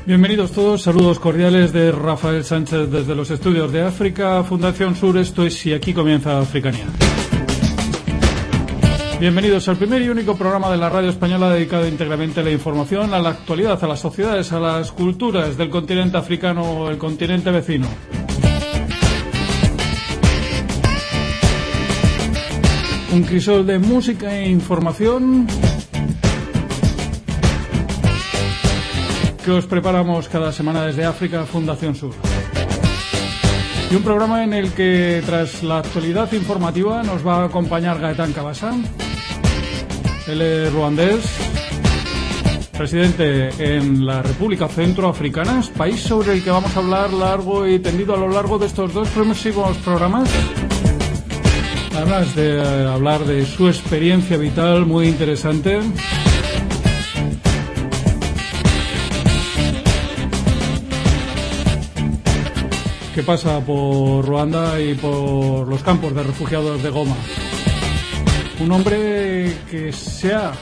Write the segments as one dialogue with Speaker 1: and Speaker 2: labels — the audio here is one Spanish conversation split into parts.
Speaker 1: Bienvenidos todos, saludos cordiales de Rafael Sánchez desde los estudios de África, Fundación Sur, esto es Y aquí comienza Africanía. Bienvenidos al primer y único programa de la radio española dedicado íntegramente a la información, a la actualidad, a las sociedades, a las culturas del continente africano o el continente vecino. Un crisol de música e información que os preparamos cada semana desde África, Fundación Sur. Y un programa en el que, tras la actualidad informativa, nos va a acompañar Gaetán Cabasa. Él es ruandés, residente en la República Centroafricana, país sobre el que vamos a hablar largo y tendido a lo largo de estos dos próximos programas. Además de hablar de su experiencia vital muy interesante. Que pasa por Ruanda y por los campos de refugiados de Goma. Un hombre que se ha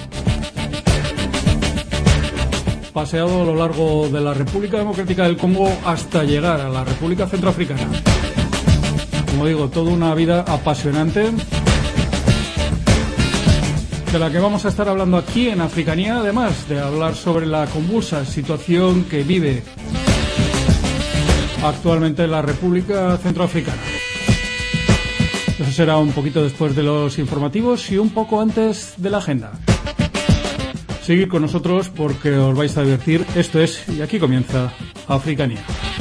Speaker 1: paseado a lo largo de la República Democrática del Congo hasta llegar a la República Centroafricana. Como digo, toda una vida apasionante de la que vamos a estar hablando aquí en Africanía, además de hablar sobre la convulsa situación que vive actualmente en la República Centroafricana. Eso será un poquito después de los informativos y un poco antes de la agenda. Seguid con nosotros porque os vais a divertir. Esto es Y aquí comienza Africanía.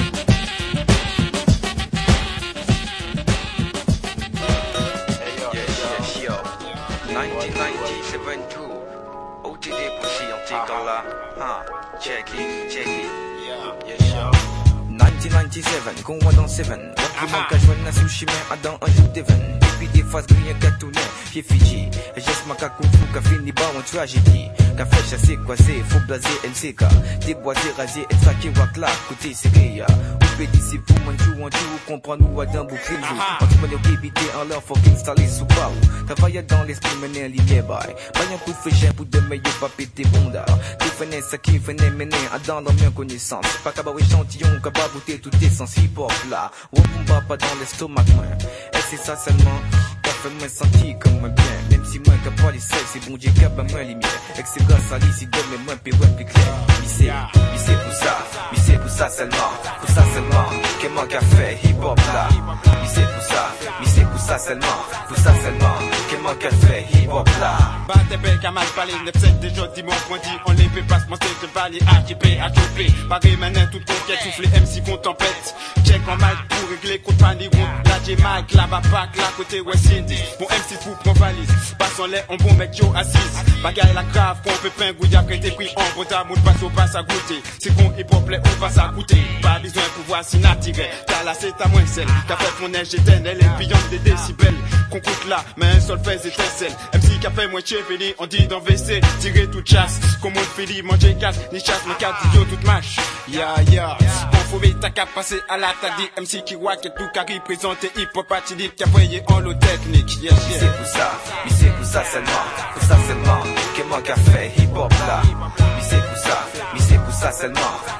Speaker 2: Qu'on voit dans Seven, donc il manque à joindre un sushi mais dans un jour d'Even. Et puis des faces grillées cartonnées, pied Fiji. Et juste ma kung fu, qu'a fini bas en tragédie. Qu'a fait chasser, coincé, faut blaser, LCK. Déboisé, rasé, et traqué, wakla, côté Syria. Ou pédicé, pour mon tout, comprendre où à d'un bouclier le jour. Entre mon KBD en leur fucking installé sous Pau. Travailler dans l'esprit, mener un ligne by. Pas un coup fait pour de meilleurs papiers, t'es bondard. T'es fenêt, ça qui venait mener, dans la même connaissance. Pas qu'à bas échantillon, qu'à bas goûter tout est sensible. Là, on ne pas dans l'estomac, et c'est ça seulement qu'a fait moi sentir comme un bien. Même si moi qu'à pas les seuls, c'est bon Dieu qu'à pas moi les miens. Et que c'est grâce à l'ici de mes mains, puis ouais, plus clair. Mais c'est pour ça seulement, que moi qu'a fait hip-hop là. Mais c'est pour ça seulement, que moi qu'a fait hip-hop là.
Speaker 3: Bah t'es belle qu'à mal parler, ne peut-être déjà dit mon point dit, on les fait pas se monter de balai, AGP, pareil maintenant toute conquête, souffle MC qu'on tempête. Check en mic pour régler contre Panirou. La J-Mac, la Bapak, la côté West Indies. Bon MC pour prendre valise. Passons les, on bon mec Joe assise. Bagaille la grave, qu'on peut pain gouille après t'es pris en bon tamoun, passe au passe à goûter. C'est qu'on hip-hop les, on passe à goûter. Pas besoin pour voir si n'attirer. T'as là c'est ta moins celle. T'as fait mon neige éternelle, elle billonne des décibels. Qu'on coûte là, mais un seul fait étincelle. MC qui a fait moins cheveli, on dit dans WC. Tirer toute chasse, comme on fait manger casse, ni chasse, mais carte yo toute mâche. Ya, on faut vite ta cap passer à la t'as dit MC qui wack et tout carré présenté hip-hop atilique qui a voyé en l'eau technique.
Speaker 2: Mais c'est pour ça seulement, que moi qu'a fait hip-hop là. Mais c'est pour ça seulement,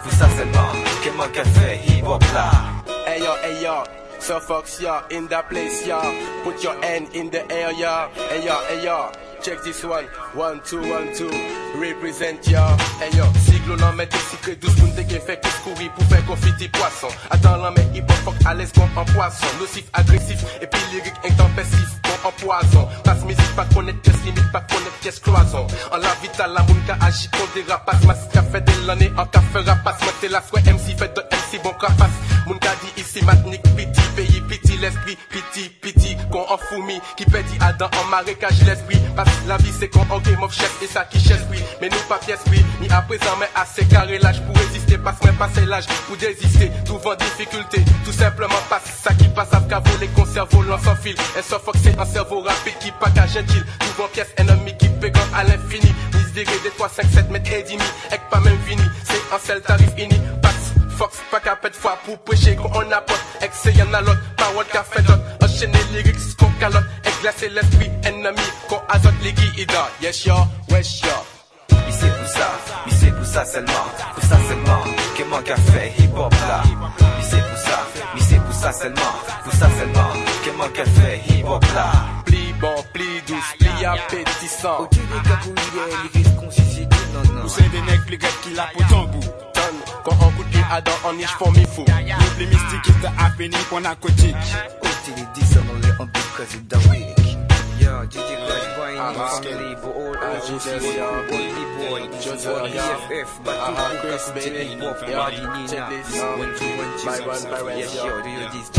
Speaker 2: que moi qu'a fait hip-hop là.
Speaker 4: Hey yo, so Fox ya, in the place ya, put your hand in the air ya. Hey yo, check this one, 1, 2, 1, 2, represent ya. Hey yo, siglo l'en met des secrets, 12 moun te gen fait que courir pour faire confiti poisson. Attends l'en met hip hop fuck à l'aise bon en poisson. Nocif, agressif, et puis lyrique intempestif, bon en poison. Passe musique, pas connaître pièce limite, pas connaître pièce cloison. En la vital, la moun ka agi contre des rapaces. Masse ka fait de l'année, en ka fait rapace. Moi t'es la souhait MC, fait de MC bon crapace. Moun ka dit ici, matnik, piti, pays, piti, l'esprit, piti, qu'on en fourmi, qui pédit Adam en marécage, l'esprit. Parce que la vie c'est qu'on en game of chef, et ça qui chef, oui. Mais nous pas pièce, oui, ni à présent, mais assez carré l'âge pour résister. Passe moi passer l'âge pour désister, souvent difficulté, tout simplement passe. Ça qui passe à cavo, les conserves volant sans fil. Et sans fox, c'est un cerveau rapide qui pas qu'à gentil. Souvent pièce ennemi qui pégan à l'infini. Miséré des 3, 5, 7 mètres et demi, et pas même fini. C'est un seul tarif ini, passe. Fox, pas qu'à pète fois pour prêcher qu'on en apporte. Excès y'en a l'autre, parole qu'a fait d'autres. Enchaîner lyrics qu'on calotte, et glacer l'esprit ennemi qu'on azote les guides. Yes yo, wesh yo.
Speaker 2: Mais c'est pour ça seulement, que manque à faire hip-hop là. Mais c'est pour ça seulement, que manque à faire hip-hop là.
Speaker 4: Pli bon, pli douce, pli appétissant.
Speaker 2: Au-dessus des capouilles, les risques qu'on suscite, non.
Speaker 3: Ou c'est des nègres plus gâtes qui la pour ton bout.
Speaker 4: Quand on goûte à Adam, on niche pour mi fou.
Speaker 3: Les mystiques qui t'a affaibli pour narcotique.
Speaker 2: Côté les 10, on enlève un peu cause d'un week. Yo, DJ Rush Boy, family, for all OGC, boy, EFF, but Chris Bailey, Body Nina, 1-2-1-2, yes, yo, do you this?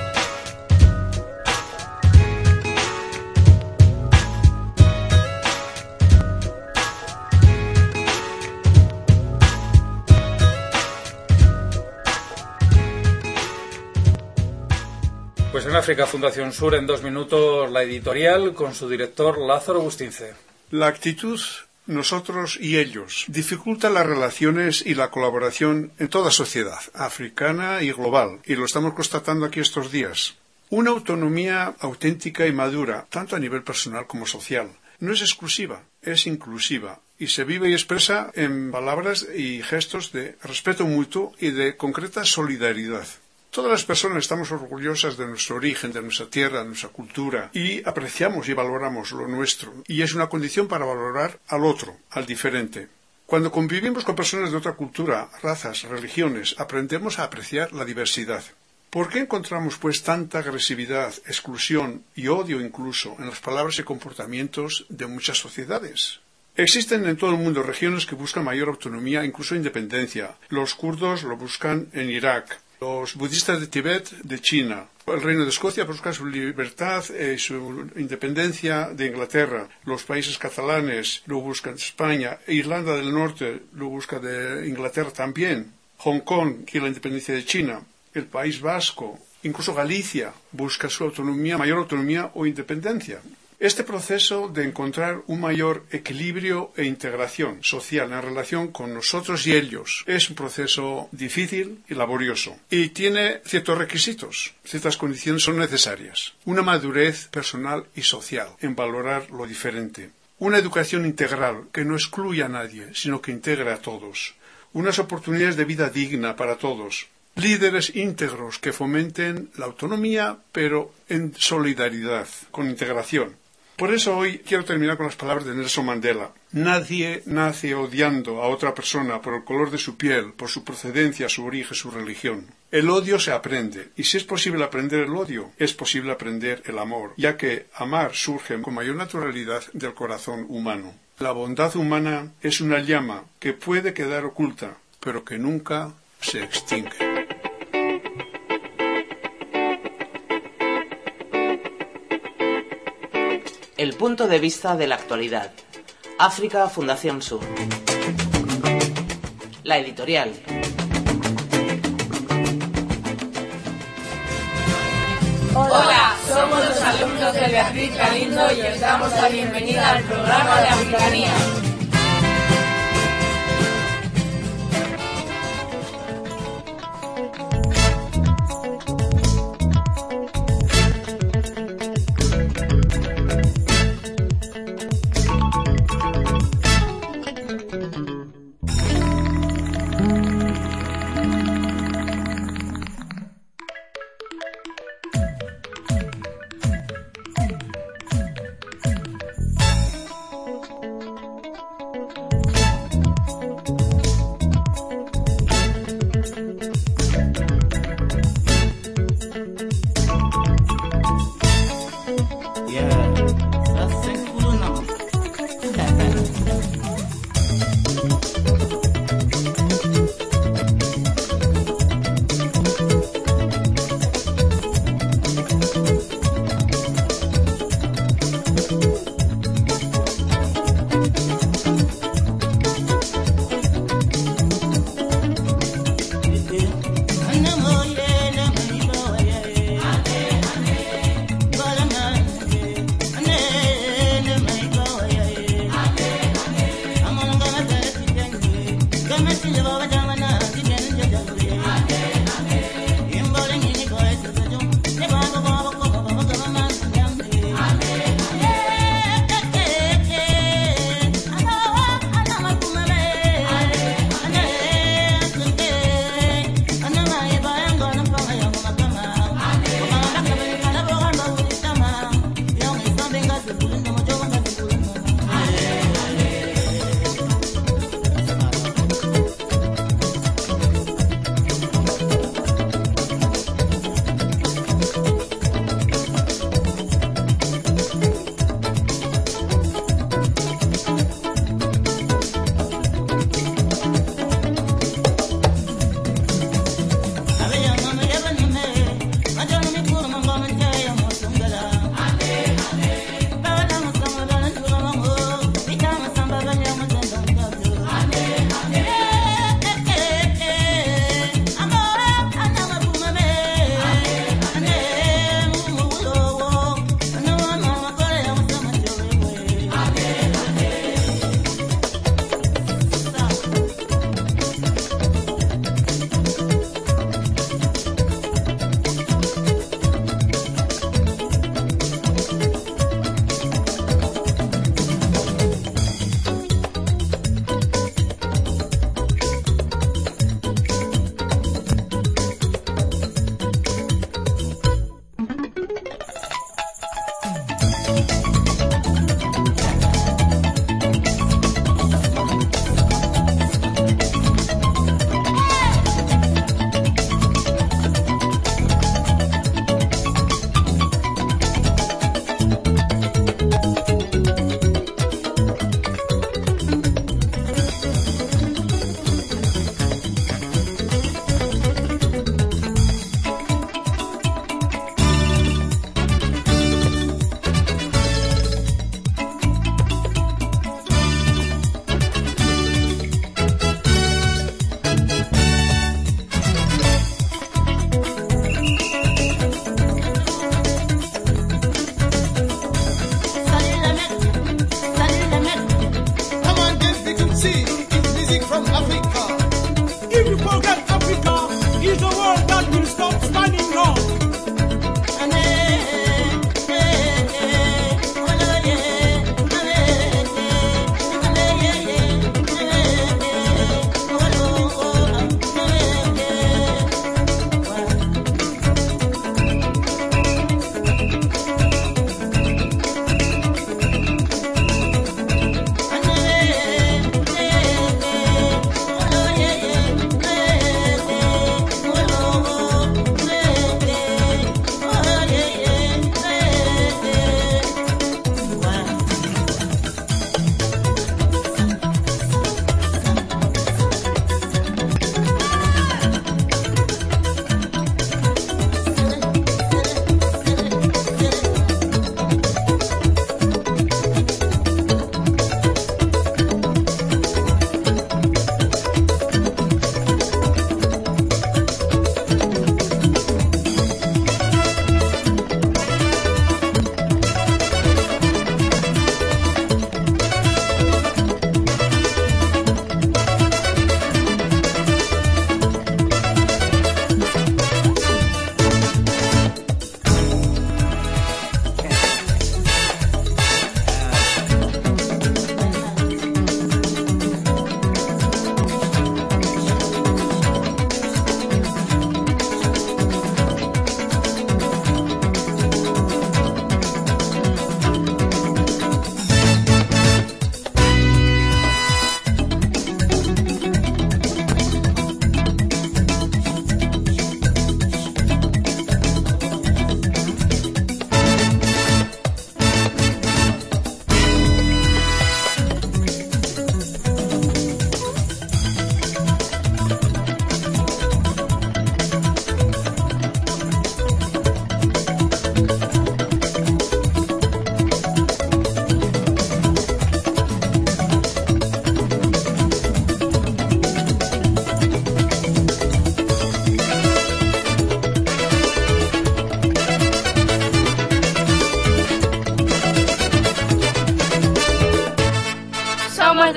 Speaker 1: Pues en África Fundación Sur, en 2 minutos, la editorial con su director Lázaro Bustince.
Speaker 5: La actitud nosotros y ellos dificulta las relaciones y la colaboración en toda sociedad, africana y global, y lo estamos constatando aquí estos días. Una autonomía auténtica y madura, tanto a nivel personal como social, no es exclusiva, es inclusiva, y se vive y expresa en palabras y gestos de respeto mutuo y de concreta solidaridad. Todas las personas estamos orgullosas de nuestro origen, de nuestra tierra, de nuestra cultura, y apreciamos y valoramos lo nuestro, y es una condición para valorar al otro, al diferente. Cuando convivimos con personas de otra cultura, razas, religiones, aprendemos a apreciar la diversidad. ¿Por qué encontramos, pues, tanta agresividad, exclusión y odio incluso en las palabras y comportamientos de muchas sociedades? Existen en todo el mundo regiones que buscan mayor autonomía, incluso independencia. Los kurdos lo buscan en Irak. Los budistas de Tibet, de China. El Reino de Escocia busca su libertad y su independencia de Inglaterra. Los países catalanes lo buscan de España. Irlanda del Norte lo busca de Inglaterra también. Hong Kong quiere la independencia de China. El País Vasco, incluso Galicia, busca su autonomía, mayor autonomía o independencia. Este proceso de encontrar un mayor equilibrio e integración social en relación con nosotros y ellos es un proceso difícil y laborioso y tiene ciertos requisitos, ciertas condiciones son necesarias. Una madurez personal y social en valorar lo diferente. Una educación integral que no excluya a nadie, sino que integre a todos. Unas oportunidades de vida digna para todos. Líderes íntegros que fomenten la autonomía, pero en solidaridad, con integración. Por eso hoy quiero terminar con las palabras de Nelson Mandela. Nadie nace odiando a otra persona por el color de su piel, por su procedencia, su origen, su religión. El odio se aprende, y si es posible aprender el odio, es posible aprender el amor, ya que amar surge con mayor naturalidad del corazón humano. La bondad humana es una llama que puede quedar oculta, pero que nunca se extingue.
Speaker 6: El punto de vista de la actualidad. África Fundación Sur. La editorial.
Speaker 7: Hola, somos los alumnos de Beatriz Galindo y os damos la bienvenida al programa de Africanía.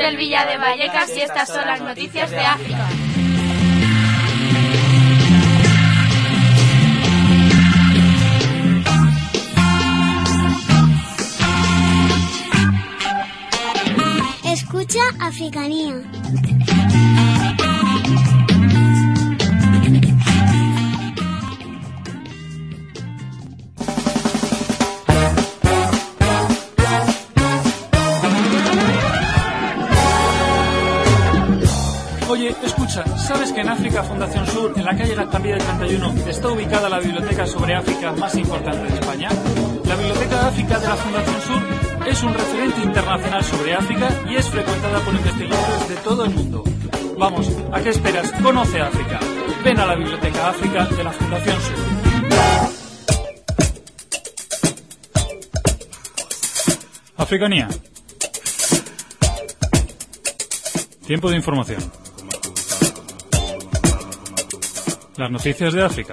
Speaker 8: Isabel Villa de Vallecas y estas son las noticias de África.
Speaker 9: Escucha Africanía.
Speaker 1: Oye, escucha, ¿sabes que en África Fundación Sur, en la calle Gaztambide 31, está ubicada la biblioteca sobre África más importante de España? La Biblioteca África de la Fundación Sur es un referente internacional sobre África y es frecuentada por investigadores de todo el mundo. Vamos, ¿a qué esperas? Conoce África. Ven a la Biblioteca África de la Fundación Sur. Africanía. Tiempo de información. Las noticias de África.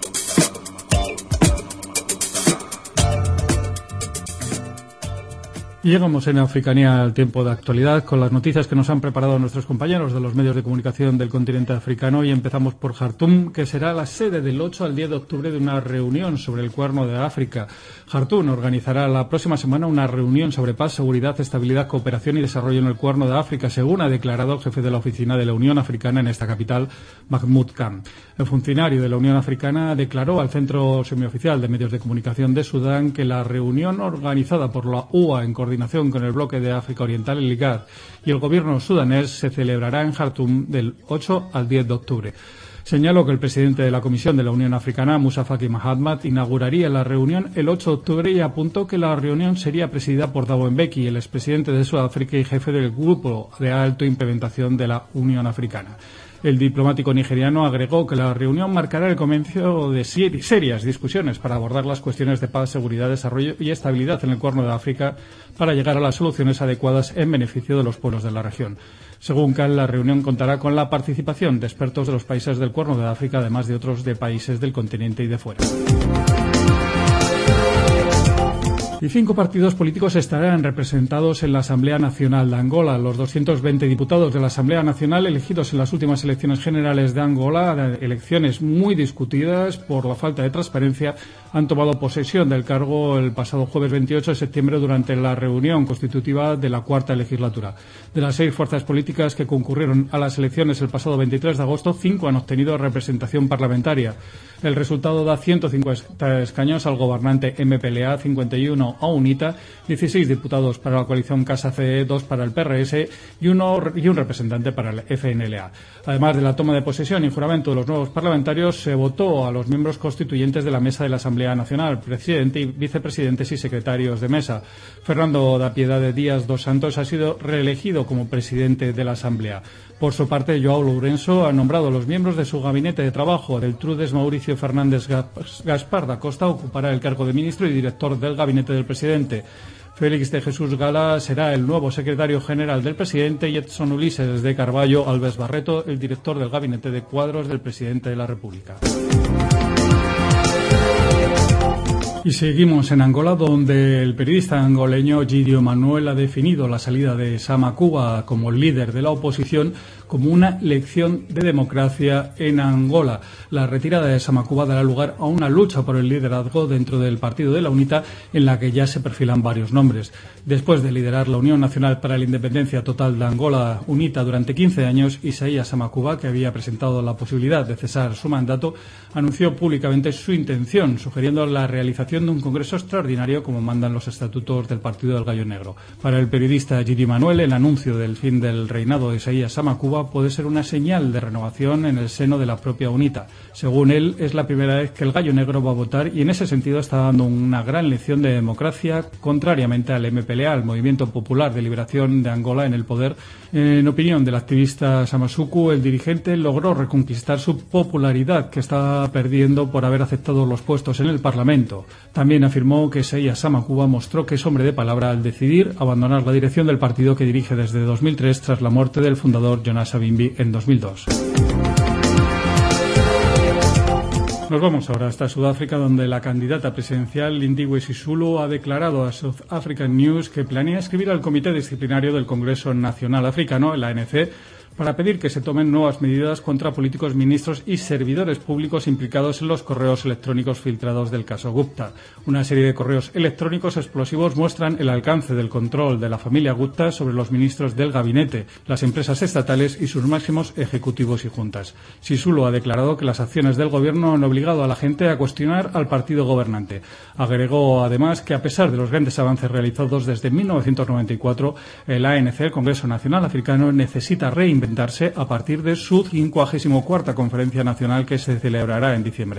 Speaker 1: Y llegamos en Africanía al tiempo de actualidad con las noticias que nos han preparado nuestros compañeros de los medios de comunicación del continente africano, y empezamos por Jartum, que será la sede del 8 al 10 de octubre de una reunión sobre el Cuerno de África. Jartum organizará la próxima semana una reunión sobre paz, seguridad, estabilidad, cooperación y desarrollo en el Cuerno de África, según ha declarado el jefe de la oficina de la Unión Africana en esta capital, Mahmoud Khan. El funcionario de la Unión Africana declaró al Centro Semioficial de Medios de Comunicación de Sudán que la reunión organizada por la UA en coordinación con el bloque de África Oriental, el IGAD, y el gobierno sudanés se celebrará en Jartum del 8 al 10 de octubre. Señaló que el presidente de la Comisión de la Unión Africana, Musa Faki Mahamat, inauguraría la reunión el 8 de octubre y apuntó que la reunión sería presidida por Thabo Mbeki, el expresidente de Sudáfrica y jefe del Grupo de Alta Implementación de la Unión Africana. El diplomático nigeriano agregó que la reunión marcará el comienzo de serias discusiones para abordar las cuestiones de paz, seguridad, desarrollo y estabilidad en el Cuerno de África para llegar a las soluciones adecuadas en beneficio de los pueblos de la región. Según Khan, la reunión contará con la participación de expertos de los países del Cuerno de África, además de otros de países del continente y de fuera. Y 5 partidos políticos estarán representados en la Asamblea Nacional de Angola. Los 220 diputados de la Asamblea Nacional elegidos en las últimas elecciones generales de Angola, elecciones muy discutidas por la falta de transparencia, han tomado posesión del cargo el pasado jueves 28 de septiembre durante la reunión constitutiva de la cuarta legislatura. De las 6 fuerzas políticas que concurrieron a las elecciones el pasado 23 de agosto, 5 han obtenido representación parlamentaria. El resultado da 150 escaños al gobernante MPLA, 51 a UNITA, 16 diputados para la coalición Casa CE, 2 para el PRS y un representante para el FNLA. Además de la toma de posesión y juramento de los nuevos parlamentarios, se votó a los miembros constituyentes de la mesa de la Asamblea Nacional, presidente y vicepresidentes y secretarios de mesa. Fernando da Piedade Díaz dos Santos ha sido reelegido como presidente de la Asamblea. Por su parte, João Lourenço ha nombrado a los miembros de su gabinete de trabajo. Deltrudes Mauricio Fernández Gaspar da Costa ocupará el cargo de ministro y director del gabinete del presidente. Félix de Jesús Gala será el nuevo secretario general del presidente y Edson Ulises de Carballo Alves Barreto, el director del gabinete de cuadros del presidente de la República. Y seguimos en Angola, donde el periodista angoleño Gidio Manuel ha definido la salida de Samakuba como líder de la oposición como una lección de democracia en Angola. La retirada de Samakuba dará lugar a una lucha por el liderazgo dentro del partido de la UNITA, en la que ya se perfilan varios nombres. Después de liderar la Unión Nacional para la Independencia Total de Angola, UNITA, durante 15 años, Isaías Samakuba, que había presentado la posibilidad de cesar su mandato, anunció públicamente su intención, sugiriendo la realización de un congreso extraordinario como mandan los estatutos del Partido del Gallo Negro. Para el periodista Gidi Manuel, el anuncio del fin del reinado de Isaías Samakuba puede ser una señal de renovación en el seno de la propia UNITA. Según él, es la primera vez que el Gallo Negro va a votar y en ese sentido está dando una gran lección de democracia, contrariamente al MPLA, el Movimiento Popular de Liberación de Angola, en el poder. En opinión del activista Samasuku, el dirigente logró reconquistar su popularidad, que estaba perdiendo por haber aceptado los puestos en el Parlamento. También afirmó que Isaías Samakuba mostró que es hombre de palabra al decidir abandonar la dirección del partido que dirige desde 2003 tras la muerte del fundador Jonas Savimbi en 2002. Nos vamos ahora hasta Sudáfrica, donde la candidata presidencial Lindiwe Sisulu ha declarado a South African News que planea escribir al Comité Disciplinario del Congreso Nacional Africano, el ANC, para pedir que se tomen nuevas medidas contra políticos, ministros y servidores públicos implicados en los correos electrónicos filtrados del caso Gupta. Una serie de correos electrónicos explosivos muestran el alcance del control de la familia Gupta sobre los ministros del gabinete, las empresas estatales y sus máximos ejecutivos y juntas. Sisulu ha declarado que las acciones del gobierno han obligado a la gente a cuestionar al partido gobernante. Agregó además que a pesar de los grandes avances realizados desde 1994, el ANC, el Congreso Nacional Africano, necesita reinventarse a partir de su 54ª Conferencia Nacional que se celebrará en diciembre.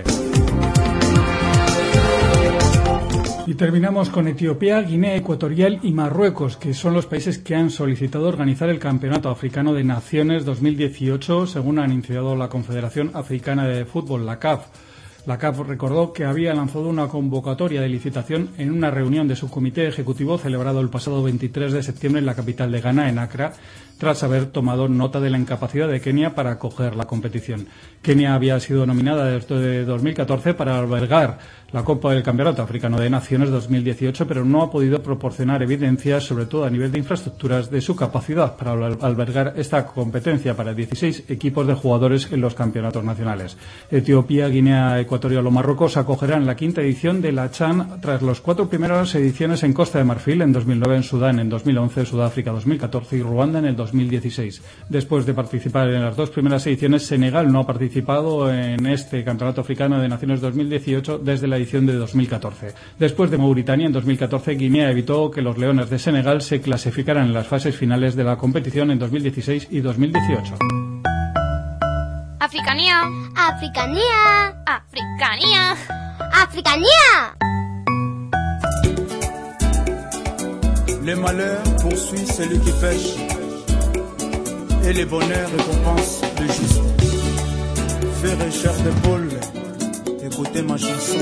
Speaker 1: Y terminamos con Etiopía, Guinea Ecuatorial y Marruecos, que son los países que han solicitado organizar el Campeonato Africano de Naciones 2018, según ha anunciado la Confederación Africana de Fútbol, la CAF. La CAF recordó que había lanzado una convocatoria de licitación en una reunión de su comité ejecutivo celebrado el pasado 23 de septiembre en la capital de Ghana, en Accra, tras haber tomado nota de la incapacidad de Kenia para acoger la competición. Kenia había sido nominada desde 2014 para albergar la Copa del Campeonato Africano de Naciones 2018, pero no ha podido proporcionar evidencias, sobre todo a nivel de infraestructuras, de su capacidad para albergar esta competencia para 16 equipos de jugadores en los campeonatos nacionales. Etiopía, Guinea Ecuatorial o Marruecos acogerán la 5ª edición de la CHAN tras las 4 primeras ediciones en Costa de Marfil en 2009, en Sudán en 2011, Sudáfrica 2014 y Ruanda en el 2016. Después de participar en las 2 primeras ediciones, Senegal no ha participado en este Campeonato Africano de Naciones 2018 desde la edición de 2014. Después de Mauritania en 2014, Guinea evitó que los Leones de Senegal se clasificaran en las fases finales de la competición en 2016 y 2018.
Speaker 8: Africanía.
Speaker 9: Africanía.
Speaker 8: Africanía.
Speaker 9: Africanía.
Speaker 3: Le malheur poursuit celui qui pêche, et le bonheur récompense le juste. Faire chair d'épaule, écoutez ma chanson.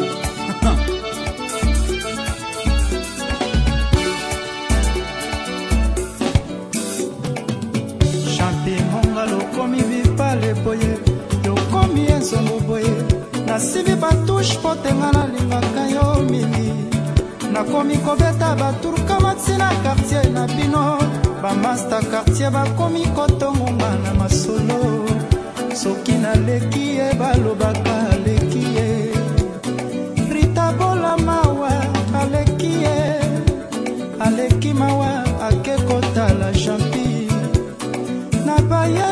Speaker 3: Champi monga lokomi bipale boye, yokomi enzongo boye, nasibi batouche potenga nalingaka yo mingi. Nakomi kobeta baturuka matina quartier na bino, bamasta quartier bakomi kotongonga na masolo. Soki naleki ye balobaka aleki ye, Rita bola mawa aleki ye, aleki mawa akekotala champi. Nabaye,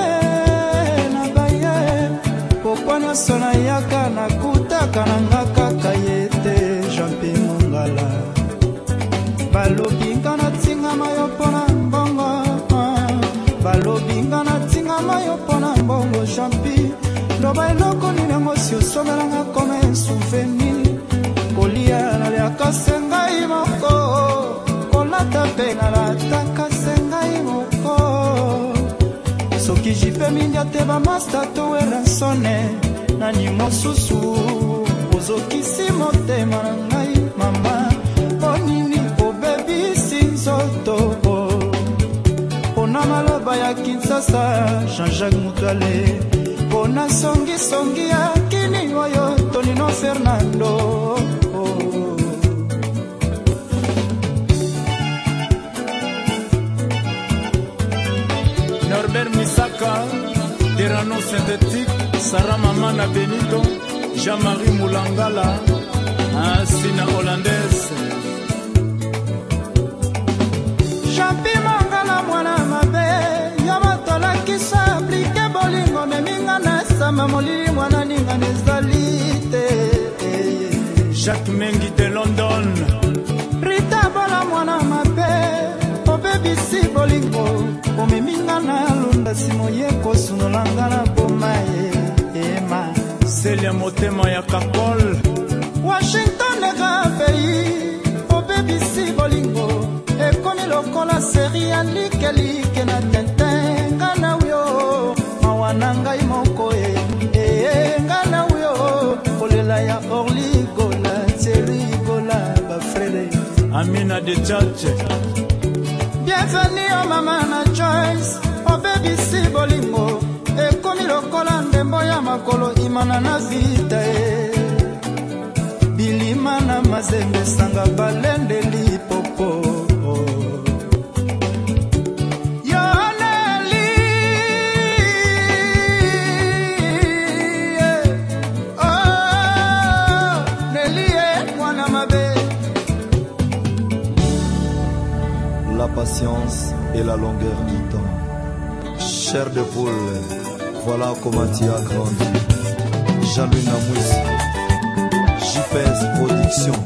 Speaker 3: pokwa nyonso nayaka nakutaka nanga kaka ye te champi mongala. Balobi nga natingama yo mpona mbongo, balobi nga natingama yo mpona mbongo champi. Loba eloko nini yango si osomelanga kome souvenir, kolia naliaka se ngai moko, kolata mpe nalataka se ngai moko. Soki jipe mindia te bamasta to eransone, nani mosusu ozokisi motema na ngai mama. Onini obebisi nzoto pona maloba ya Kinshasa, Jean-Jacques Mutale, pona songi ya kini oyo Tonino Fernando. Norbert Misaka, Terrano Synthétique, Sarah Mamana Benito, Jean-Marie Moulangala, Sina Hollandaise. Champi mangala mwana mabe, yamatola kisa aplike bolingo meminga na sama molili mwana ninga nezalite. Jacques Mengi de London, Rita bola mwana mabe, obebisi bolingo, omeminga na lunda simoye kosunolanga na bomaye. Ema, Celia Motema ya Kakol, Washington nega pays, obebisi bolingo, ekomi lokola seri ya like na tentenga na uyo, mawana ngai moko nga na uyo, kolela ya Orligola, Terigola, bafrele Amina de Chache. Bienvenue au mama na Joyce, obebisi bolingo, ekomi lokola ndembo ya makolo imana na vita
Speaker 10: motema na mazembe sanga balende lipopo
Speaker 11: La patience et la longueur du temps. Chair de poule, voilà comment tu as grandi. Jean-Louis Namouissi, JPS Production.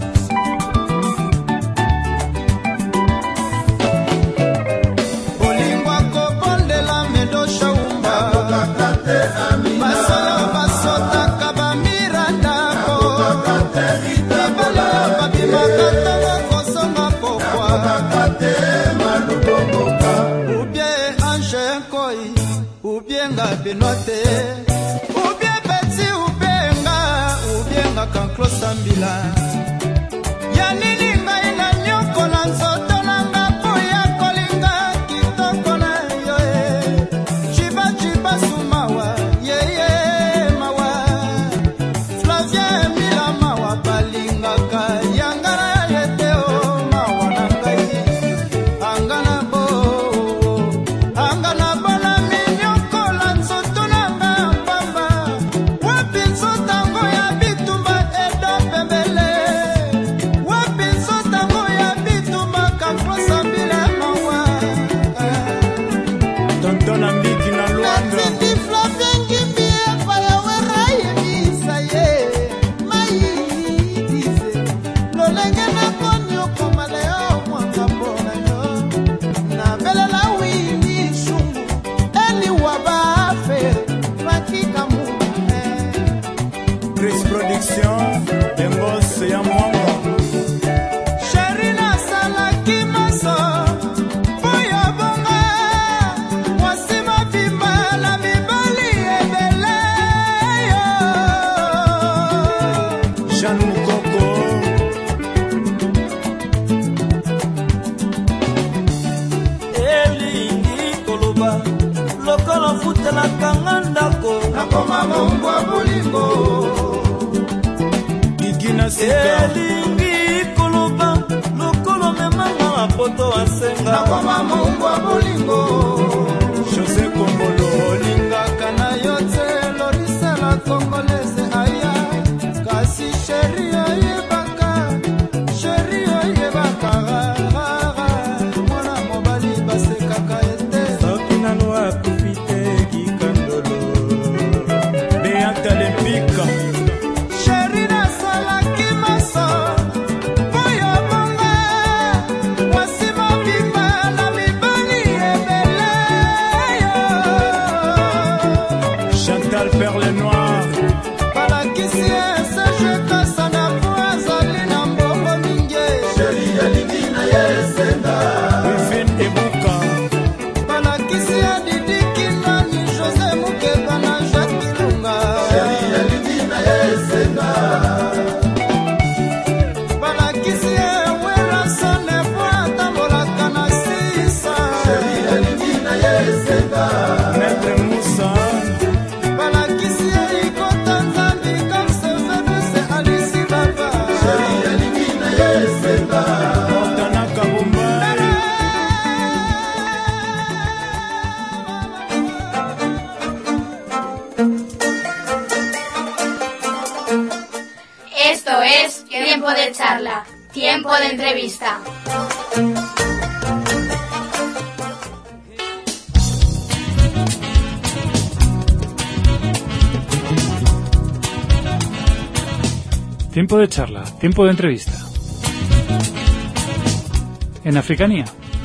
Speaker 10: Benote ubie beti ubenga kanklo sambila ya nini ngai na nyokola nzoto nanga po ya kolinga kitoko na yo chiba sumawa yeye mawa Flavien Mila mawa balingaka yangana yeteo mawa na ngai angana bo
Speaker 12: elingi koloba lokolo memanga mapoto asenga
Speaker 10: nakoma mungu wa bolingo
Speaker 12: José Kongolo
Speaker 10: olingaka na yo te lorisala kongolese aya kasi sheri oyebaka mwana mobali basekaka ete
Speaker 12: soki nano akufi te kikandolo beata lempika
Speaker 8: Esto es Tiempo de Charla, Tiempo de Entrevista.
Speaker 1: Tiempo de charla, tiempo de entrevista. En Africanía.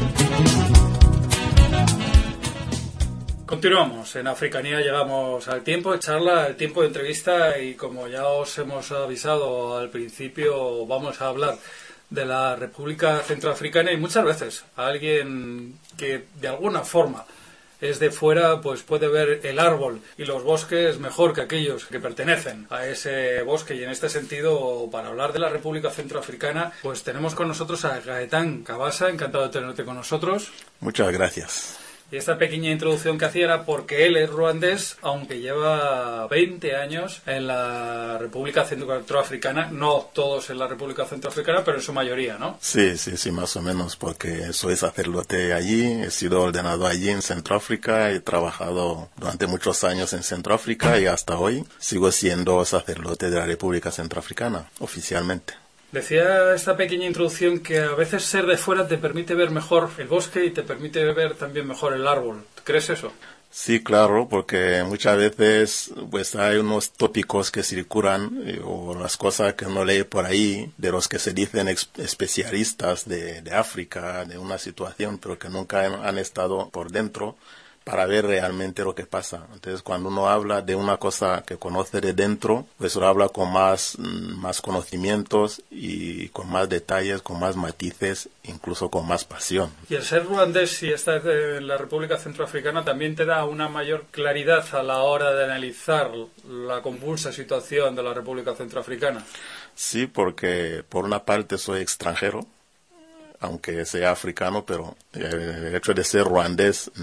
Speaker 1: Continuamos, en Africanía llegamos al tiempo de charla, al tiempo de entrevista y como ya os hemos avisado al principio vamos a hablar de la República Centroafricana y muchas veces alguien que de alguna forma es de fuera pues puede ver el árbol y los bosques mejor que aquellos que pertenecen a ese bosque y en este sentido para hablar de la República Centroafricana pues tenemos con nosotros a Gaetán Cabasa, encantado de tenerte con nosotros.
Speaker 13: Muchas gracias.
Speaker 1: Y esta pequeña introducción que hacía era porque él es ruandés, aunque lleva 20 años en la República Centroafricana, no todos en la República Centroafricana, pero en su mayoría, ¿no?
Speaker 13: Sí, más o menos, porque soy sacerdote allí, he sido ordenado allí en Centroáfrica, he trabajado durante muchos años en Centroáfrica y hasta hoy sigo siendo sacerdote de la República Centroafricana, oficialmente.
Speaker 1: Decía esta pequeña introducción que a veces ser de fuera te permite ver mejor el bosque y te permite ver también mejor el árbol. ¿Crees eso?
Speaker 13: Sí, claro, porque muchas veces pues hay unos tópicos que circulan o las cosas que uno lee por ahí de los que se dicen especialistas de África, de una situación, pero que nunca han estado por dentro para ver realmente lo que pasa. Entonces, cuando uno habla de una cosa que conoce de dentro, pues lo habla con más conocimientos y con más detalles, con más matices, incluso con más pasión.
Speaker 1: Y el ser ruandés y estar en la República Centroafricana también te da una mayor claridad a la hora de analizar la convulsa situación de la República Centroafricana.
Speaker 13: Sí, porque por una parte soy extranjero, aunque sea africano, pero el hecho de ser ruandés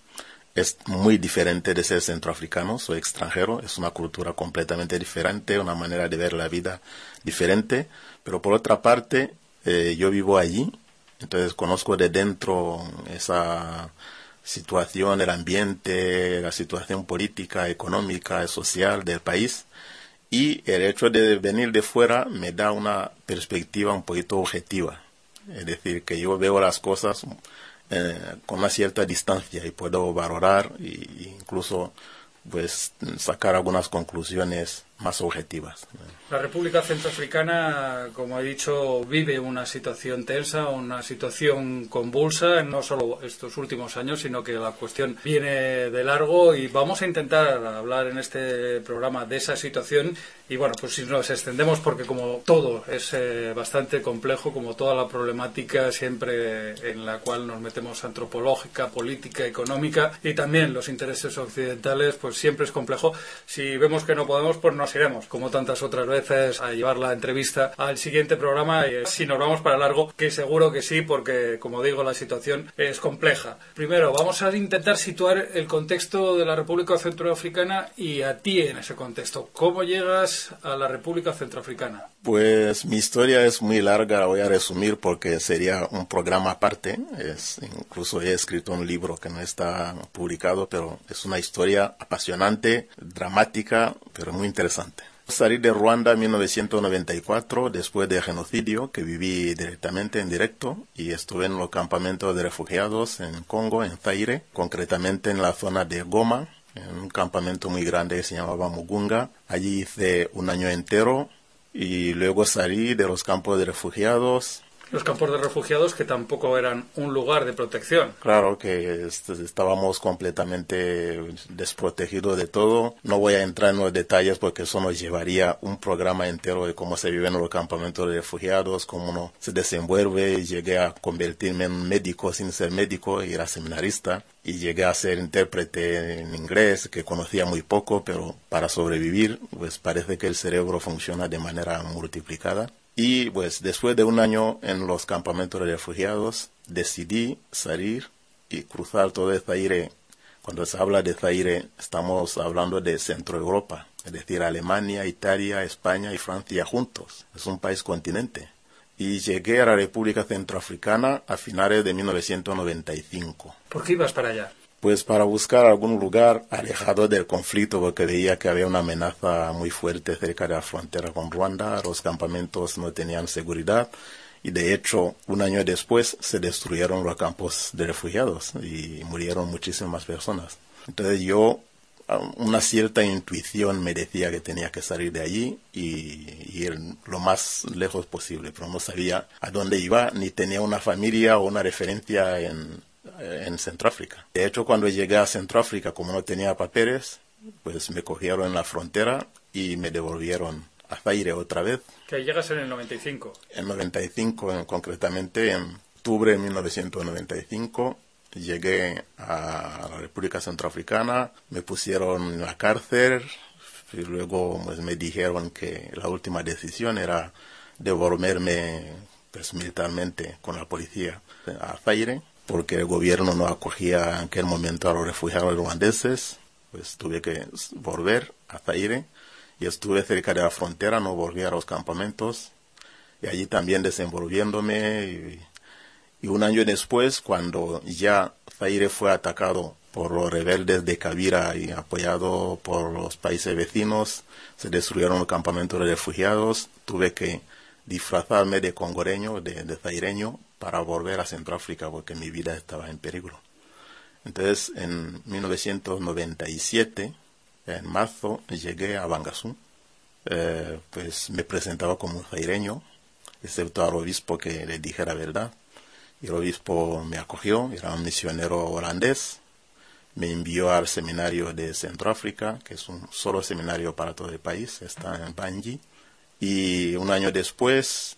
Speaker 13: es muy diferente de ser centroafricano. Soy extranjero, es una cultura completamente diferente, una manera de ver la vida diferente, pero por otra parte yo vivo allí, entonces conozco de dentro esa situación, el ambiente, la situación política, económica, social del país, y el hecho de venir de fuera me da una perspectiva un poquito objetiva, es decir, que yo veo las cosas con una cierta distancia y puedo valorar e incluso pues sacar algunas conclusiones más objetivas.
Speaker 1: La República Centroafricana, como he dicho, vive una situación tensa, una situación convulsa, no solo estos últimos años, sino que la cuestión viene de largo y vamos a intentar hablar en este programa de esa situación. Y bueno, pues si nos extendemos, porque como todo es bastante complejo, como toda la problemática siempre en la cual nos metemos antropológica, política, económica y también los intereses occidentales, pues siempre es complejo. Si vemos que no podemos, pues nos iremos, como tantas otras veces, a llevar la entrevista al siguiente programa. Y si nos vamos para largo, que seguro que sí, porque como digo, la situación es compleja. Primero, vamos a intentar situar el contexto de la República Centroafricana y a ti en ese contexto. ¿Cómo llegas a la República Centroafricana?
Speaker 13: Pues mi historia es muy larga, la voy a resumir porque sería un programa aparte. Incluso he escrito un libro que no está publicado, pero es una historia apasionante, dramática, pero muy interesante. Salí de Ruanda en 1994, después del genocidio, que viví directamente en directo, y estuve en los campamentos de refugiados en Congo, en Zaire, concretamente en la zona de Goma, en un campamento muy grande que se llamaba Mugunga. Allí hice un año entero y luego salí de los campos de refugiados.
Speaker 1: Los campos de refugiados que tampoco eran un lugar de protección.
Speaker 13: Claro que estábamos completamente desprotegidos de todo. No voy a entrar en los detalles porque eso nos llevaría un programa entero de cómo se vive en los campamentos de refugiados, cómo uno se desenvuelve. Llegué a convertirme en médico sin ser médico, y era seminarista. Y llegué a ser intérprete en inglés, que conocía muy poco, pero para sobrevivir, pues parece que el cerebro funciona de manera multiplicada. Y pues después de un año en los campamentos de refugiados, decidí salir y cruzar todo el Zaire. Cuando se habla de Zaire, estamos hablando de Centro Europa, es decir, Alemania, Italia, España y Francia juntos. Es un país continente. Y llegué a la República Centroafricana a finales de 1995.
Speaker 1: ¿Por qué ibas para allá?
Speaker 13: Pues para buscar algún lugar alejado del conflicto, porque veía que había una amenaza muy fuerte cerca de la frontera con Ruanda. Los campamentos no tenían seguridad y de hecho un año después se destruyeron los campos de refugiados y murieron muchísimas personas. Entonces una cierta intuición me decía que tenía que salir de allí y ir lo más lejos posible, pero no sabía a dónde iba, ni tenía una familia o una referencia en Centroáfrica. De hecho, cuando llegué a Centroáfrica, como no tenía papeles, pues me cogieron en la frontera y me devolvieron a Zaire otra vez.
Speaker 1: Que llegas en el 95.
Speaker 13: En 95, concretamente en octubre de 1995, llegué a la República Centroafricana, me pusieron en la cárcel y luego pues, me dijeron que la última decisión era devolverme pues, militarmente con la policía a Zaire. porque el gobierno no acogía en aquel momento a los refugiados ruandeses, pues tuve que volver a Zaire y estuve cerca de la frontera, no volví a los campamentos y allí también desenvolviéndome y un año después, cuando ya Zaire fue atacado por los rebeldes de Kabila y apoyado por los países vecinos, se destruyeron los campamentos de refugiados, tuve que disfrazarme de congoreño, de zaireño, para volver a Centroáfrica porque mi vida estaba en peligro. Entonces, en 1997, en marzo, llegué a Bangassou. Pues me presentaba como un zaireño, excepto al obispo que le dije la verdad. Y el obispo me acogió, era un misionero holandés. Me envió al seminario de Centroáfrica, que es un solo seminario para todo el país, está en Bangui. Y un año después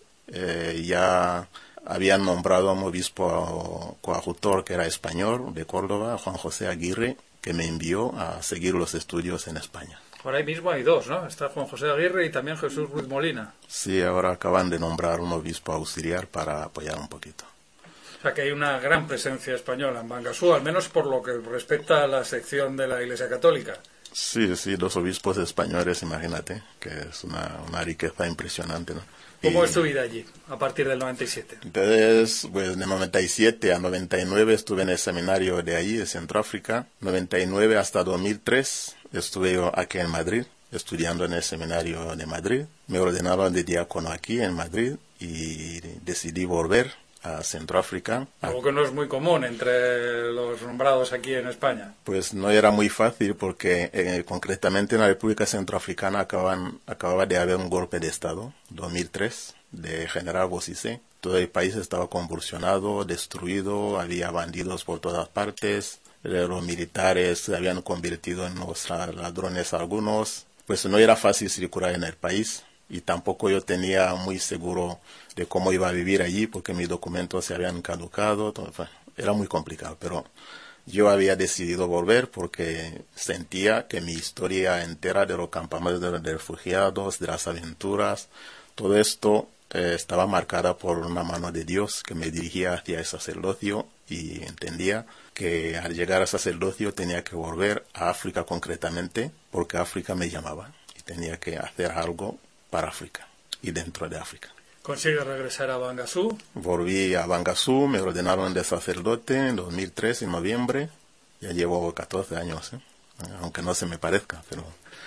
Speaker 13: ya habían nombrado a un obispo coadjutor que era español de Córdoba, Juan José Aguirre, que me envió a seguir los estudios en España.
Speaker 1: Por ahí mismo hay dos, ¿no? Está Juan José Aguirre y también Jesús Ruiz Molina.
Speaker 13: Sí, ahora acaban de nombrar un obispo auxiliar para apoyar un poquito.
Speaker 1: O sea que hay una gran presencia española en Bangassou, al menos por lo que respecta a la sección de la Iglesia Católica.
Speaker 13: Sí, los obispos españoles, imagínate, que es una riqueza impresionante, ¿no?
Speaker 1: ¿Cómo es tu vida allí, a partir del 97?
Speaker 13: Entonces, pues de 97 a 99 estuve en el seminario de allí, de Centroáfrica. 99 hasta 2003 estuve yo aquí en Madrid, estudiando en el seminario de Madrid. Me ordenaron de diácono aquí en Madrid y decidí volver a Centroáfrica.
Speaker 1: Algo que no es muy común entre los nombrados aquí en España.
Speaker 13: Pues no era muy fácil porque concretamente en la República Centroafricana acababa de haber un golpe de Estado, 2003, de General Bozizé. Todo el país estaba convulsionado, destruido, había bandidos por todas partes, los militares se habían convertido en los ladrones algunos. Pues no era fácil circular en el país. Y tampoco yo tenía muy seguro de cómo iba a vivir allí porque mis documentos se habían caducado. Era muy complicado, pero yo había decidido volver porque sentía que mi historia entera de los campamentos de refugiados, de las aventuras, todo esto estaba marcada por una mano de Dios que me dirigía hacia el sacerdocio y entendía que al llegar al sacerdocio tenía que volver a África concretamente porque África me llamaba y tenía que hacer algo para África y dentro de África.
Speaker 1: ¿Consigues regresar a Bangassou?
Speaker 13: Volví a Bangassou, me ordenaron de sacerdote en 2003, en noviembre. Ya llevo 14 años, aunque no se me parezca, pero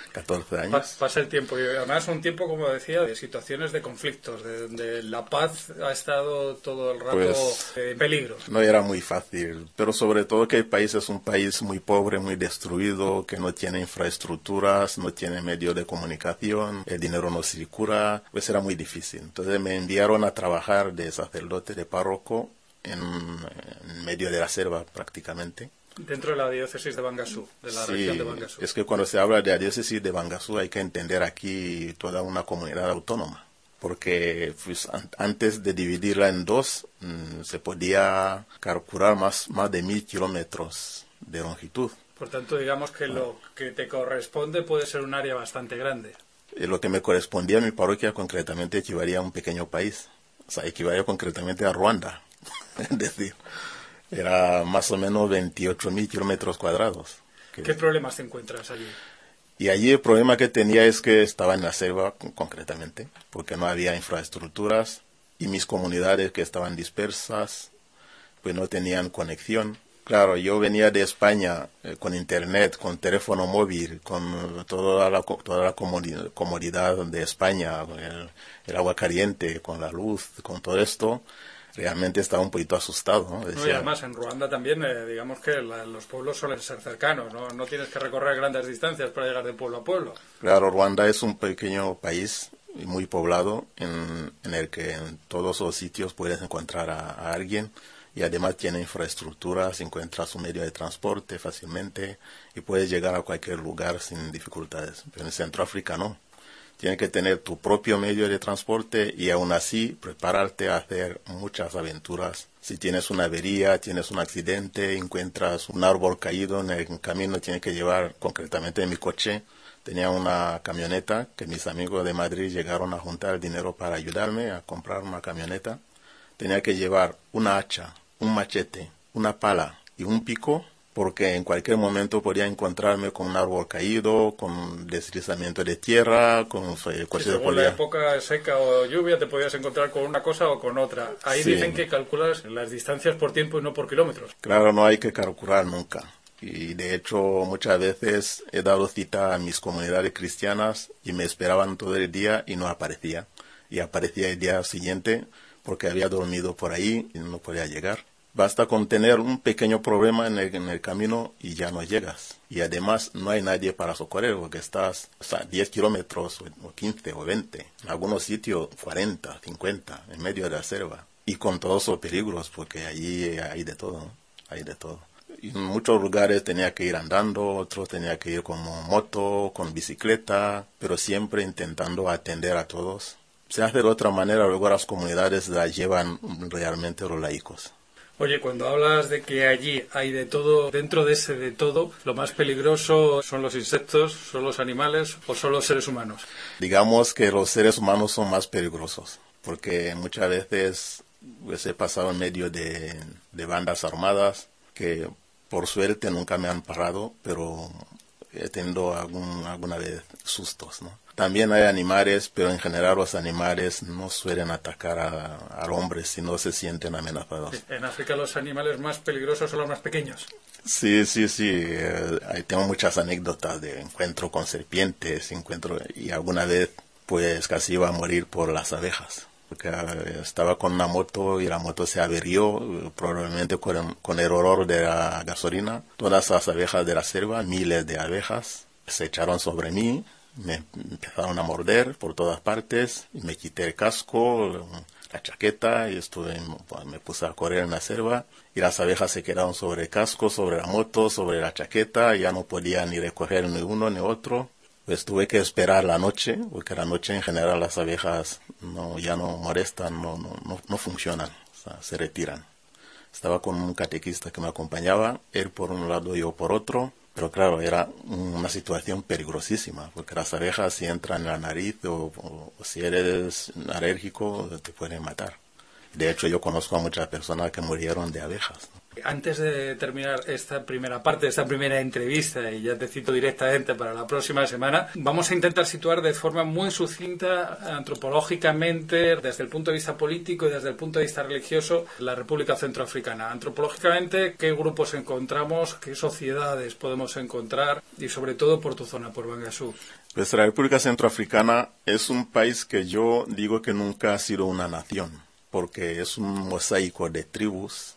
Speaker 13: 14 años.
Speaker 1: Pasa el tiempo, y además un tiempo, como decía, de situaciones de conflictos, de la paz ha estado todo el rato en peligro.
Speaker 13: No era muy fácil, pero sobre todo que el país es un país muy pobre, muy destruido, que no tiene infraestructuras, no tiene medios de comunicación, el dinero no circula, pues era muy difícil. Entonces me enviaron a trabajar de sacerdote, de párroco, en medio de la selva prácticamente.
Speaker 1: Dentro de la diócesis de Bangassou, de la región de Bangassou.
Speaker 13: Es que cuando se habla de la diócesis de Bangassou hay que entender aquí toda una comunidad autónoma, porque pues, antes de dividirla en dos se podía calcular más de 1000 kilómetros de longitud.
Speaker 1: Por tanto, digamos que lo que te corresponde puede ser un área bastante grande.
Speaker 13: Lo que me correspondía a mi parroquia concretamente equivalía a un pequeño país, o sea, equivalía concretamente a Ruanda, es decir, era más o menos 28.000 kilómetros cuadrados.
Speaker 1: ¿Qué problemas te encuentras allí?
Speaker 13: Y allí el problema que tenía es que estaba en la selva concretamente, porque no había infraestructuras y mis comunidades que estaban dispersas, pues no tenían conexión. Claro, yo venía de España con internet, con teléfono móvil, con toda la comodidad de España, el agua caliente, con la luz, con todo esto. Realmente estaba un poquito asustado, ¿no?
Speaker 1: Y además en Ruanda también, digamos que los pueblos suelen ser cercanos, no tienes que recorrer grandes distancias para llegar de pueblo a pueblo.
Speaker 13: Claro, Ruanda es un pequeño país muy poblado en el que en todos los sitios puedes encontrar a alguien y además tiene infraestructuras, encuentras un medio de transporte fácilmente y puedes llegar a cualquier lugar sin dificultades. Pero en Centroáfrica no. Tienes que tener tu propio medio de transporte y aún así prepararte a hacer muchas aventuras. Si tienes una avería, tienes un accidente, encuentras un árbol caído en el camino, tienes que llevar, concretamente en mi coche, tenía una camioneta que mis amigos de Madrid llegaron a juntar dinero para ayudarme a comprar una camioneta. Tenía que llevar una hacha, un machete, una pala y un pico, porque en cualquier momento podía encontrarme con un árbol caído, con deslizamiento de tierra, con
Speaker 1: según la época seca o lluvia te podías encontrar con una cosa o con otra. Ahí sí. Dicen que calculas las distancias por tiempo y no por kilómetros.
Speaker 13: Claro, no hay que calcular nunca. Y de hecho muchas veces he dado cita a mis comunidades cristianas y me esperaban todo el día y no aparecía. Y aparecía el día siguiente porque había dormido por ahí y no podía llegar. Basta con tener un pequeño problema en el camino y ya no llegas. Y además no hay nadie para socorrer porque estás 10 kilómetros o 15 o 20. En algunos sitios 40, 50 en medio de la selva. Y con todos los peligros porque allí hay de todo, ¿no? Hay de todo. Y en muchos lugares tenía que ir andando, otros tenía que ir con moto, con bicicleta, pero siempre intentando atender a todos. Se hace de otra manera, luego las comunidades las llevan realmente los laicos.
Speaker 1: Oye, cuando hablas de que allí hay de todo, dentro de ese de todo, ¿lo más peligroso son los insectos, son los animales o son los seres humanos?
Speaker 13: Digamos que los seres humanos son más peligrosos, porque muchas veces he pasado en medio de bandas armadas que por suerte nunca me han parado, pero he tenido alguna vez sustos, ¿no? También hay animales, pero en general los animales no suelen atacar al hombre si no se sienten amenazados.
Speaker 1: En África los animales más peligrosos son los más pequeños.
Speaker 13: Sí. Tengo muchas anécdotas de encuentro con serpientes, y alguna vez pues casi iba a morir por las abejas. Porque estaba con una moto y la moto se averió, probablemente con el olor de la gasolina. Todas las abejas de la selva, miles de abejas, se echaron sobre mí. Me empezaron a morder por todas partes y me quité el casco, la chaqueta y me puse a correr en la selva y las abejas se quedaron sobre el casco, sobre la moto, sobre la chaqueta y ya no podía ni recoger ni uno ni otro. Pues tuve que esperar la noche, porque la noche en general las abejas ya no molestan, no funcionan, o sea, se retiran. Estaba con un catequista que me acompañaba, él por un lado y yo por otro. Pero claro, era una situación peligrosísima, porque las abejas si entran en la nariz o si eres alérgico te pueden matar. De hecho, yo conozco a muchas personas que murieron de abejas, ¿no?
Speaker 1: Antes de terminar esta primera parte, esta primera entrevista, y ya te cito directamente para la próxima semana, vamos a intentar situar de forma muy sucinta, antropológicamente, desde el punto de vista político y desde el punto de vista religioso, la República Centroafricana. Antropológicamente, ¿qué grupos encontramos? ¿Qué sociedades podemos encontrar? Y sobre todo por tu zona, por Bangassou.
Speaker 13: Pues la República Centroafricana es un país que yo digo que nunca ha sido una nación, porque es un mosaico de tribus,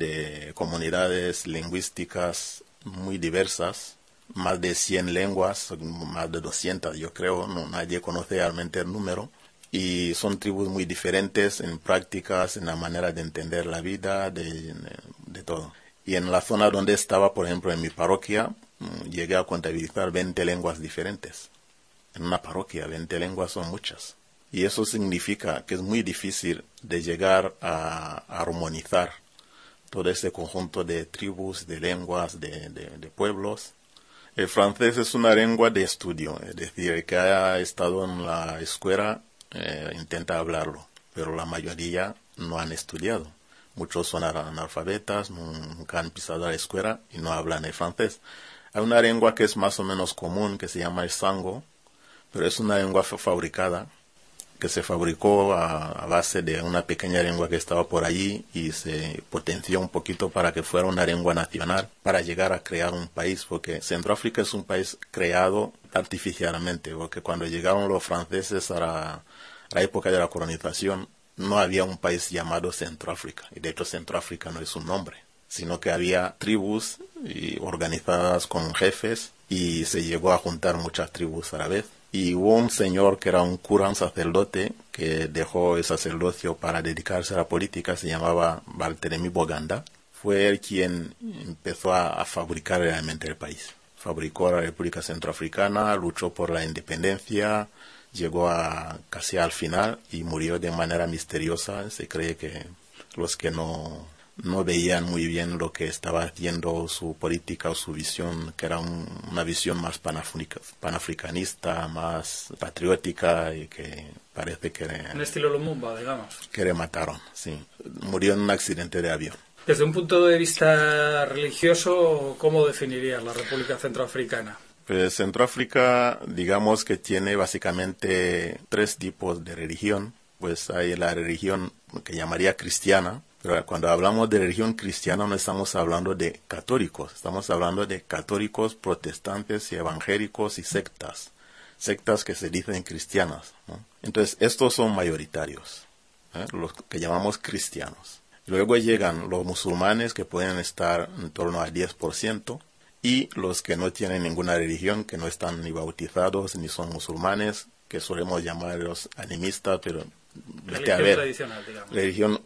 Speaker 13: de comunidades lingüísticas muy diversas, más de 100 lenguas, más de 200 yo creo, nadie conoce realmente el número, y son tribus muy diferentes en prácticas, en la manera de entender la vida, de todo. Y en la zona donde estaba, por ejemplo, en mi parroquia, llegué a contabilizar 20 lenguas diferentes. En una parroquia, 20 lenguas son muchas. Y eso significa que es muy difícil de llegar a armonizar todo ese conjunto de tribus, de lenguas, de pueblos. El francés es una lengua de estudio, es decir, el que haya estado en la escuela intenta hablarlo, pero la mayoría no han estudiado. Muchos son analfabetas, nunca han pisado a la escuela y no hablan el francés. Hay una lengua que es más o menos común, que se llama el sango, pero es una lengua fabricada, que se fabricó a base de una pequeña lengua que estaba por allí y se potenció un poquito para que fuera una lengua nacional para llegar a crear un país, porque Centroáfrica es un país creado artificialmente, porque cuando llegaron los franceses a la época de la colonización no había un país llamado Centroáfrica, y de hecho Centroáfrica no es un nombre, sino que había tribus organizadas con jefes y se llegó a juntar muchas tribus a la vez. Y hubo un señor que era un cura, un sacerdote, que dejó el sacerdocio para dedicarse a la política, se llamaba Barthélemy Boganda. Fue él quien empezó a fabricar realmente el país. Fabricó la República Centroafricana, luchó por la independencia, llegó casi al final y murió de manera misteriosa. Se cree que los que no veían muy bien lo que estaba haciendo su política o su visión, que era una visión más panafricanista, más patriótica, y que parece que...
Speaker 1: En estilo Lumumba, digamos.
Speaker 13: Que le mataron, sí. Murió en un accidente de avión.
Speaker 1: Desde un punto de vista religioso, ¿cómo definirías la República Centroafricana?
Speaker 13: Pues Centroáfrica, digamos que tiene básicamente 3 tipos de religión. Pues hay la religión que llamaría cristiana, pero cuando hablamos de religión cristiana no estamos hablando de católicos, estamos hablando de católicos, protestantes y evangélicos y sectas que se dicen cristianas, ¿no? Entonces estos son mayoritarios, los que llamamos cristianos. Luego llegan los musulmanes, que pueden estar en torno al 10%, y los que no tienen ninguna religión, que no están ni bautizados ni son musulmanes, que solemos llamarlos animistas, pero vete a ver,
Speaker 1: tradicional, digamos.
Speaker 13: Religión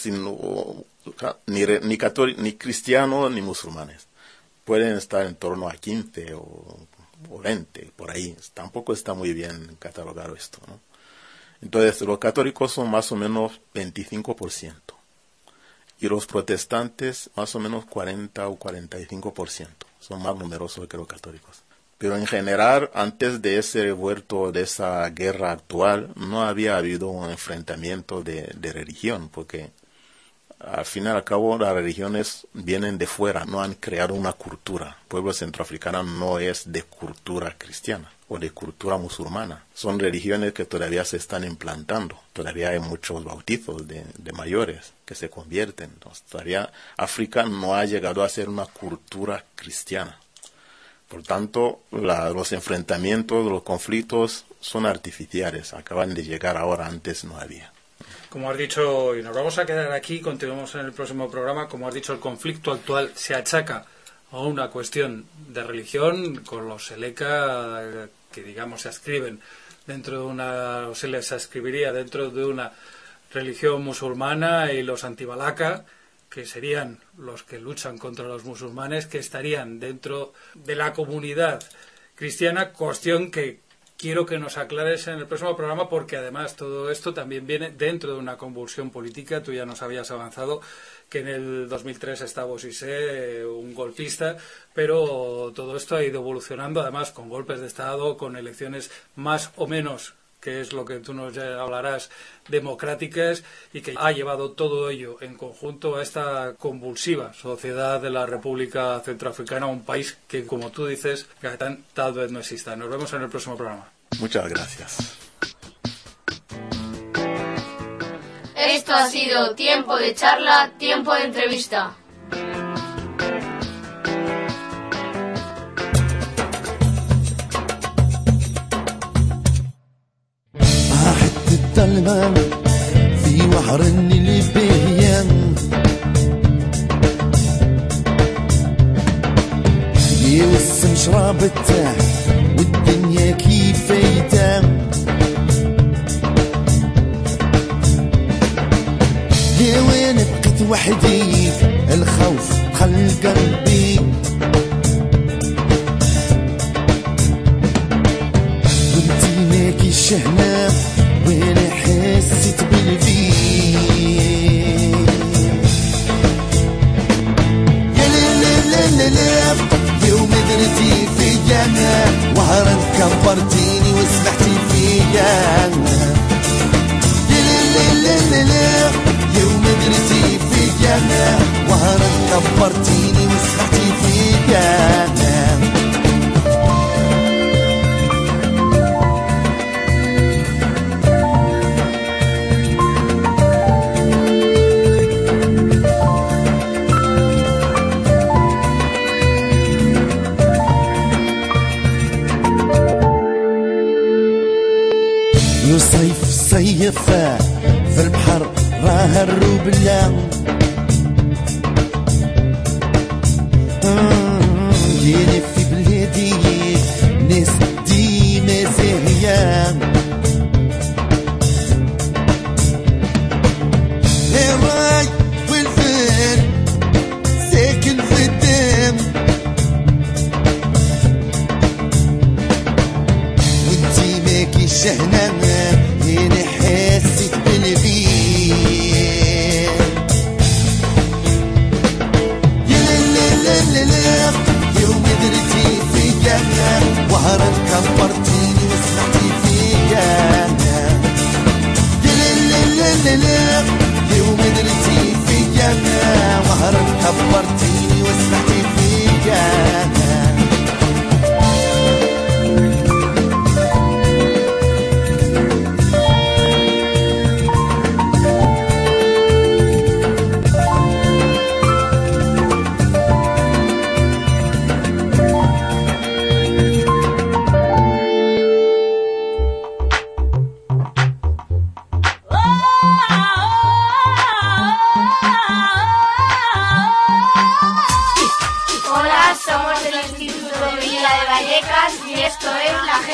Speaker 13: ni cristianos ni musulmanes. Pueden estar en torno a 15 o 20, por ahí. Tampoco está muy bien catalogado esto, ¿no? Entonces, los católicos son más o menos 25%. Y los protestantes, más o menos 40 o 45%. Son más numerosos que los católicos. Pero en general, antes de ese revuelto, de esa guerra actual, no había habido un enfrentamiento de religión, porque al fin y al cabo las religiones vienen de fuera, no han creado una cultura. El pueblo centroafricano no es de cultura cristiana o de cultura musulmana. Son religiones que todavía se están implantando. Todavía hay muchos bautizos de mayores que se convierten. Entonces, todavía África no ha llegado a ser una cultura cristiana. Por tanto, los enfrentamientos, los conflictos son artificiales. Acaban de llegar ahora, antes no había.
Speaker 1: Como has dicho, y nos vamos a quedar aquí, continuamos en el próximo programa, como has dicho, el conflicto actual se achaca a una cuestión de religión, con los Seleka, que digamos se ascriben dentro de una, o se les ascribiría dentro de una religión musulmana, y los antibalaka, que serían los que luchan contra los musulmanes, que estarían dentro de la comunidad cristiana, cuestión que quiero que nos aclares en el próximo programa, porque además todo esto también viene dentro de una convulsión política. Tú ya nos habías avanzado que en el 2003 estaba Bozizé, un golpista, pero todo esto ha ido evolucionando, además con golpes de Estado, con elecciones más o menos, que es lo que tú nos hablarás, democráticas, y que ha llevado todo ello en conjunto a esta convulsiva sociedad de la República Centroafricana, un país que, como tú dices, tal vez no exista. Nos vemos en el próximo programa.
Speaker 13: Muchas gracias.
Speaker 8: Esto ha sido Tiempo de Charla, Tiempo de Entrevista.
Speaker 10: الظلمة في وحر البيان يوسم شرابته والدنيا كيفيته يا وين بقيت وحدي الخوف خل قلبي وانتي ماكي الشهنة وين حسيت بالفيل يا لا لا لا لا لا يوم درتي فيا وهران كبرتيني وسمحتي فيا يا لا لا لا لا لا يوم درتي فيا وهران كبرتيني وسمحتي فيا صيف صيفة في البحر راه الروبلة جيني في بلادي ناس ديما زاهية الراي والفن ساكن في الدم وانتي ماكي شهنة هنا حسيت بالفيل يا لا لا لا لا يوم درتي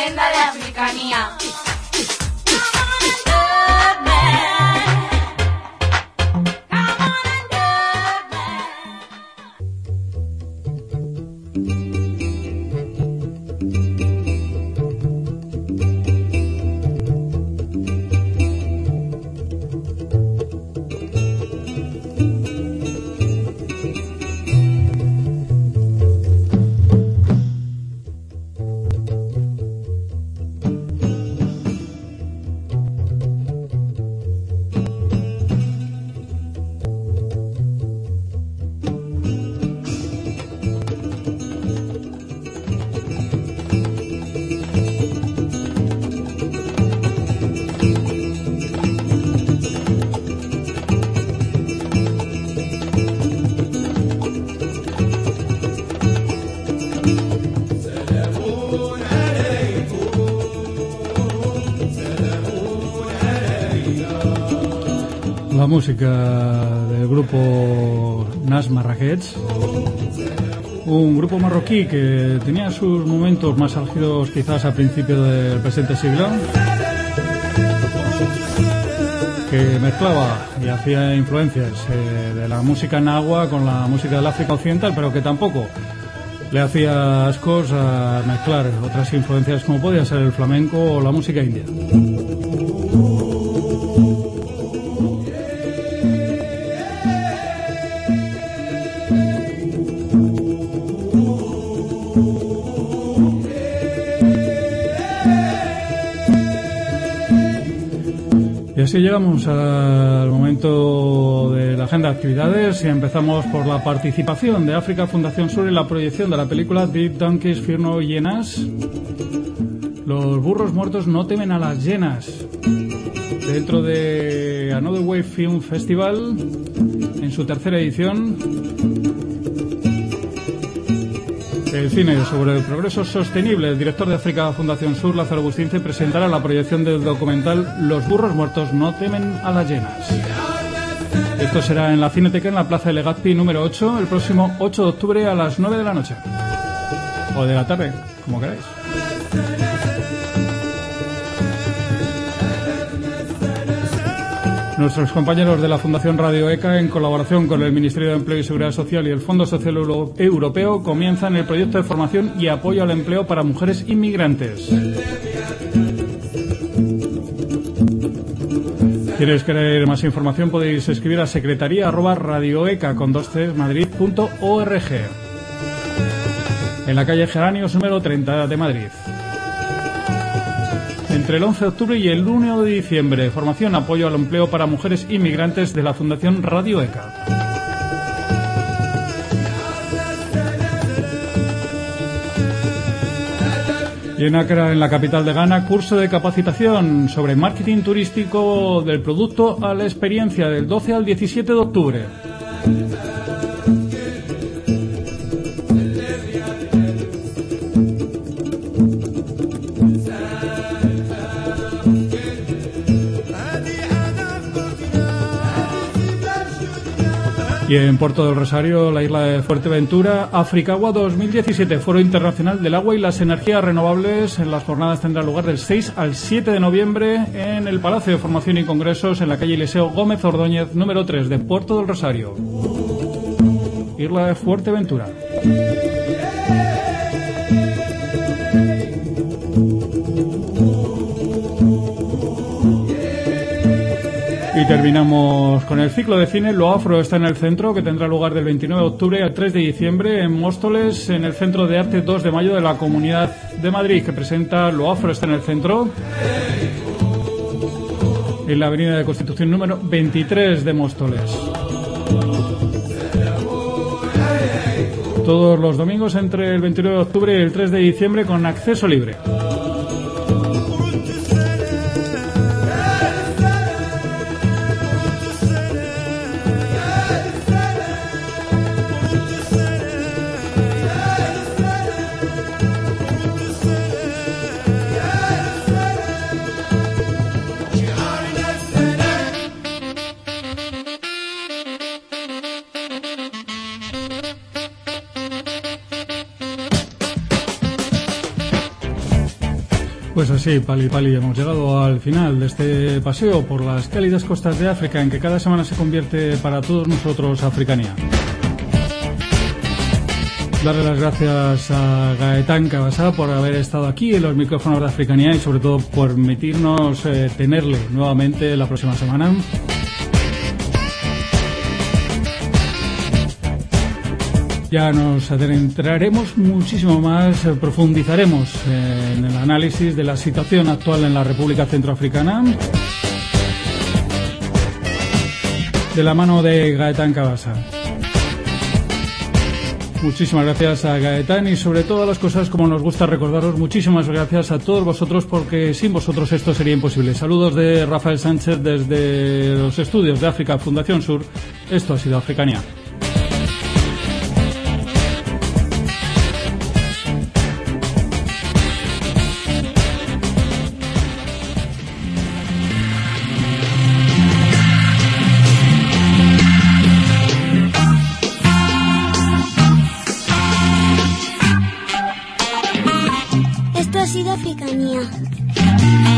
Speaker 7: agenda de Africanía.
Speaker 1: La música del grupo Nas Marrakech, un grupo marroquí que tenía sus momentos más álgidos quizás a principios del presente siglo, que mezclaba y hacía influencias de la música nahua con la música del África Occidental, pero que tampoco le hacía ascos a mezclar otras influencias como podía ser el flamenco o la música india. Y así llegamos al momento de la agenda de actividades y empezamos por la participación de África Fundación Sur en la proyección de la película Dead Donkeys Fear No Hyenas. Los burros muertos no temen a las hienas. Dentro de Another Wave Film Festival, en su tercera edición, el cine sobre el progreso sostenible. El director de África Fundación Sur, Lázaro Bustince, presentará la proyección del documental Los burros muertos no temen a las hienas. Esto será en la Cineteca, en la Plaza de Legazpi número 8, el próximo 8 de octubre a las 9 de la noche. O de la tarde, como queráis. Nuestros compañeros de la Fundación Radio ECA, en colaboración con el Ministerio de Empleo y Seguridad Social y el Fondo Social Europeo, comienzan el proyecto de formación y apoyo al empleo para mujeres inmigrantes. ¿Quieres querer más información? Podéis escribir a secretaría@radioeca.madrid.org, en la calle Geranios número 30 de Madrid. Entre el 11 de octubre y el 1 de diciembre, formación, apoyo al empleo para mujeres inmigrantes de la Fundación Radio ECA. Y en Accra, en la capital de Ghana, curso de capacitación sobre marketing turístico del producto a la experiencia, del 12 al 17 de octubre. Y en Puerto del Rosario, la isla de Fuerteventura, Africagua 2017, Foro Internacional del Agua y las Energías Renovables. En las jornadas tendrá lugar del 6 al 7 de noviembre en el Palacio de Formación y Congresos, en la calle Eliseo Gómez Ordóñez, número 3 de Puerto del Rosario, isla de Fuerteventura. Y terminamos con el ciclo de cine Lo Afro está en el centro, que tendrá lugar del 29 de octubre al 3 de diciembre en Móstoles, en el Centro de Arte 2 de Mayo de la Comunidad de Madrid, que presenta Lo Afro está en el centro, en la avenida de Constitución número 23 de Móstoles. Todos los domingos entre el 29 de octubre y el 3 de diciembre con acceso libre. Pues así, Pali Pali, hemos llegado al final de este paseo por las cálidas costas de África en que cada semana se convierte para todos nosotros Africanía. Darle las gracias a Gaetán Cabasá por haber estado aquí en los micrófonos de Africanía y sobre todo por permitirnos tenerle nuevamente la próxima semana. Ya nos adentraremos muchísimo más, profundizaremos en el análisis de la situación actual en la República Centroafricana de la mano de Gaetán Cabasá. Muchísimas gracias a Gaetán y sobre todas las cosas, como nos gusta recordaros, muchísimas gracias a todos vosotros porque sin vosotros esto sería imposible. Saludos de Rafael Sánchez desde los estudios de África Fundación Sur. Esto ha sido Africanía.
Speaker 9: Esto ha sido Africanía.